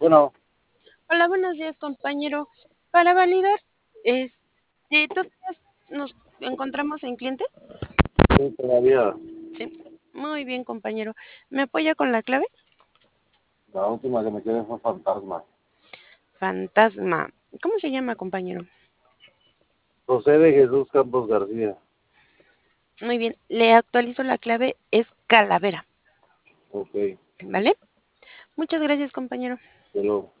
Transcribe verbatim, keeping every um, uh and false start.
Bueno, Hola, buenos días, compañero. Para validar, este, ¿todavía nos encontramos en cliente? sí, todavía Sí. Muy bien, compañero. ¿Me apoya con la clave? la última que me quedé fue fantasma. Fantasma. ¿Cómo se llama, compañero? José de Jesús Campos García. Muy bien. Le actualizo la clave. Es calavera. Ok, ¿Vale? Muchas gracias, compañero. hasta luego.